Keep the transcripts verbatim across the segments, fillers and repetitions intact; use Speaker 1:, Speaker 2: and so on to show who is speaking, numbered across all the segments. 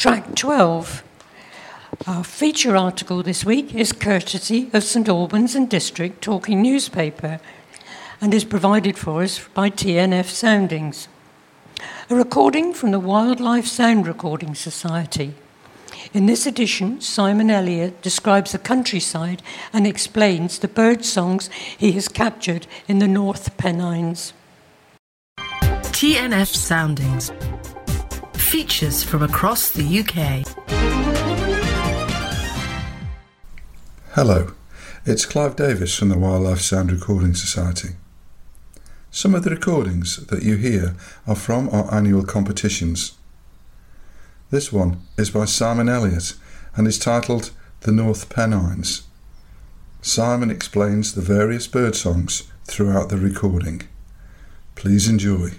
Speaker 1: Track twelve. Our feature article this week is courtesy of St Albans and District Talking Newspaper and is provided for us by T N F Soundings. A recording from the Wildlife Sound Recording Society. In this edition, Simon Elliott describes the countryside and explains the bird songs he has captured in the North Pennines.
Speaker 2: T N F Soundings. Features from across the U K.
Speaker 3: Hello, it's Clive Davis from the Wildlife Sound Recording Society. Some of the recordings that you hear are from our annual competitions. This one is by Simon Elliott and is titled The North Pennines. Simon explains the various bird songs throughout the recording. Please enjoy.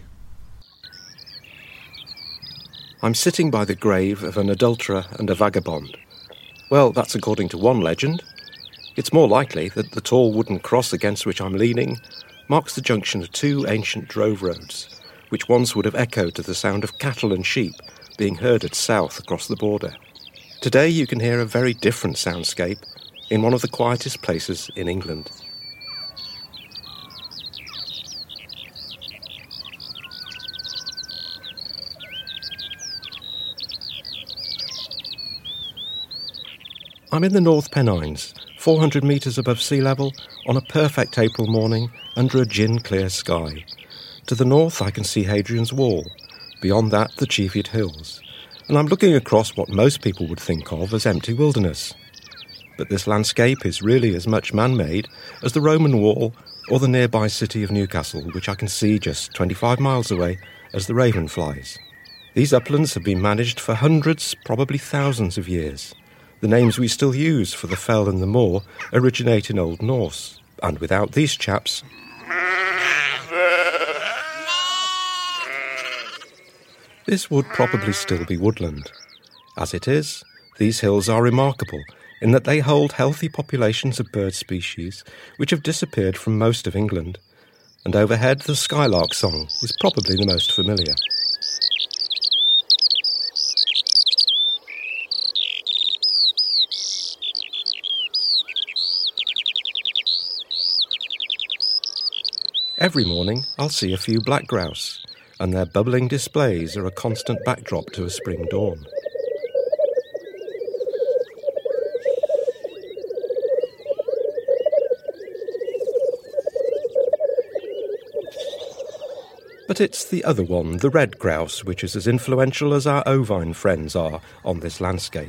Speaker 4: I'm sitting by the grave of an adulterer and a vagabond. Well, that's according to one legend. It's more likely that the tall wooden cross against which I'm leaning marks the junction of two ancient drove roads, which once would have echoed to the sound of cattle and sheep being herded south across the border. Today you can hear a very different soundscape in one of the quietest places in England. I'm in the North Pennines, four hundred metres above sea level, on a perfect April morning under a gin-clear sky. To the north I can see Hadrian's Wall, beyond that the Cheviot Hills, and I'm looking across what most people would think of as empty wilderness. But this landscape is really as much man-made as the Roman Wall or the nearby city of Newcastle, which I can see just twenty-five miles away as the raven flies. These uplands have been managed for hundreds, probably thousands of years. The names we still use for the fell and the moor originate in Old Norse, and without these chaps, this would probably still be woodland. As it is, these hills are remarkable in that they hold healthy populations of bird species which have disappeared from most of England, and overhead the skylark song is probably the most familiar. Every morning I'll see a few black grouse, and their bubbling displays are a constant backdrop to a spring dawn. But it's the other one, the red grouse, which is as influential as our ovine friends are on this landscape.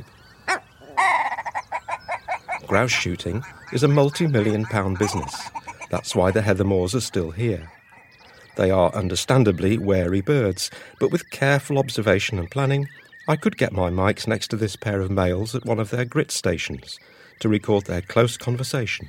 Speaker 4: Grouse shooting is a multi-million pound business. That's why the heather moors are still here. They are understandably wary birds, but with careful observation and planning, I could get my mics next to this pair of males at one of their grit stations to record their close conversation.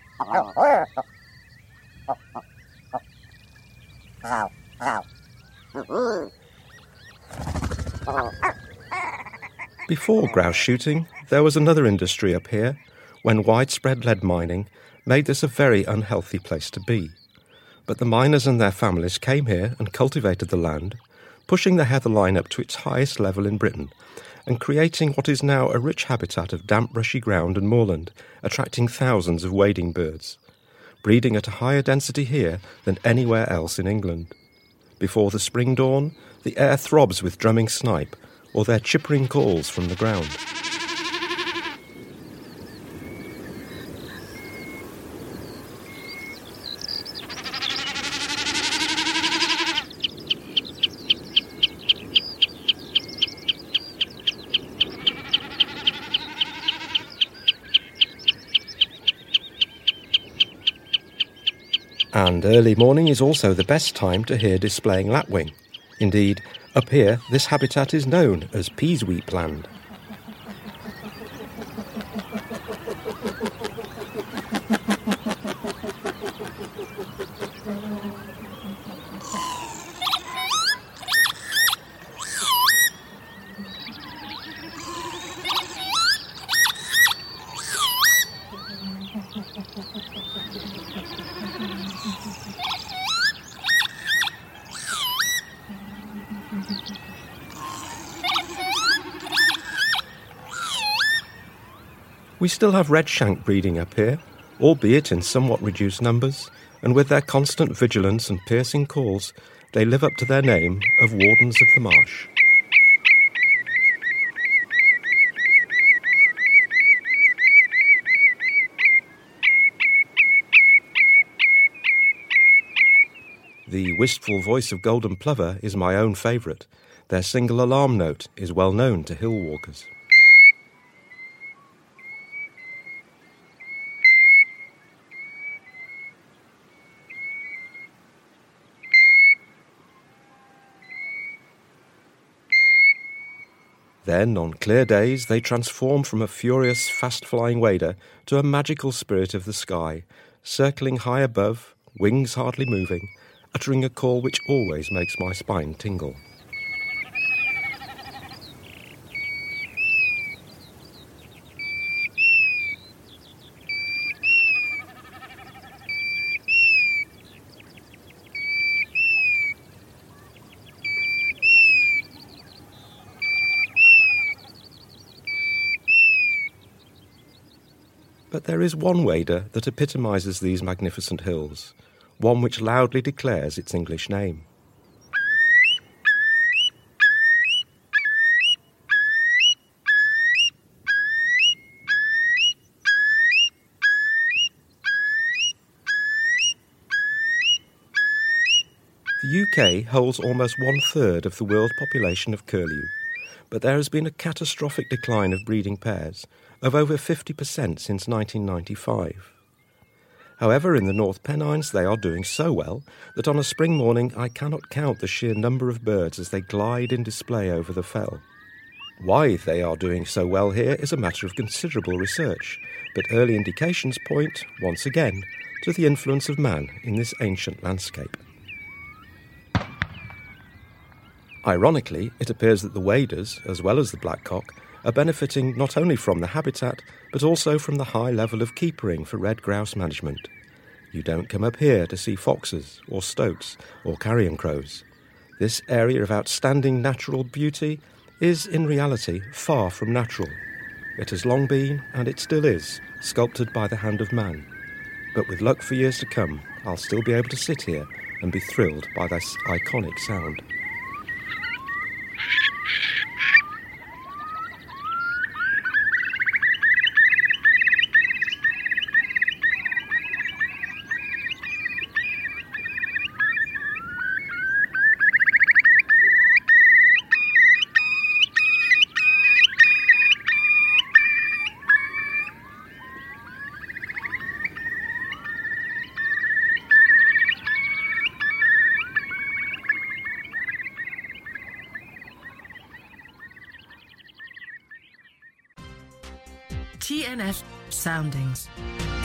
Speaker 4: Before grouse shooting, there was another industry up here, when widespread lead mining made this a very unhealthy place to be. But the miners and their families came here and cultivated the land, pushing the heather line up to its highest level in Britain and creating what is now a rich habitat of damp brushy ground and moorland, attracting thousands of wading birds, breeding at a higher density here than anywhere else in England. Before the spring dawn, the air throbs with drumming snipe or their chippering calls from the ground. And early morning is also the best time to hear displaying lapwing. Indeed, up here, this habitat is known as peasweepland. We still have redshank breeding up here, albeit in somewhat reduced numbers, and with their constant vigilance and piercing calls, they live up to their name of Wardens of the Marsh. The wistful voice of golden plover is my own favourite. Their single alarm note is well known to hill walkers. Then, on clear days, they transform from a furious, fast-flying wader to a magical spirit of the sky, circling high above, wings hardly moving, uttering a call which always makes my spine tingle. But there is one wader that epitomises these magnificent hills, one which loudly declares its English name. The U K holds almost one-third of the world population of curlew, but there has been a catastrophic decline of breeding pairs of over fifty percent since nineteen ninety-five. However, in the North Pennines they are doing so well that on a spring morning I cannot count the sheer number of birds as they glide in display over the fell. Why they are doing so well here is a matter of considerable research, but early indications point, once again, to the influence of man in this ancient landscape. Ironically, it appears that the waders, as well as the blackcock, are benefiting not only from the habitat, but also from the high level of keepering for red grouse management. You don't come up here to see foxes, or stoats, or carrion crows. This area of outstanding natural beauty is, in reality, far from natural. It has long been, and it still is, sculpted by the hand of man. But with luck for years to come, I'll still be able to sit here and be thrilled by this iconic sound.
Speaker 2: T N F Soundings.